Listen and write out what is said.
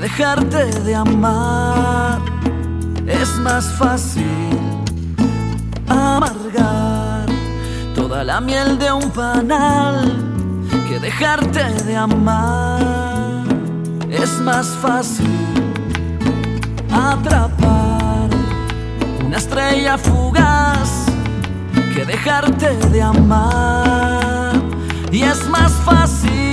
dejarte de amar. Es más fácil amargar toda la miel de un panal que dejarte de amar. Es más fácil atrapar una estrella fugaz que dejarte de amar. Y es más fácil